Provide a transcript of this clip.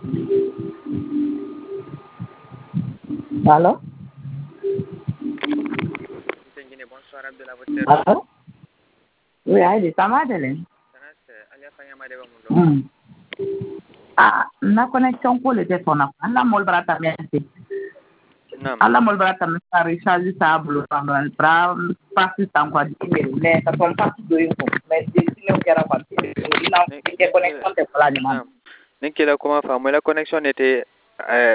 Allô? Bonsoir Abdullah. Allô? Oui, Aïdi, ça va, Madeleine? Ah, la connexion pour le téléphone. La molbra también. Alla molbra también para recharger sa blue para passer sans quoi dire. Mais ça tombe pas tout de suite. Mais si nous querons passer, la connexion est pas là. La connexion était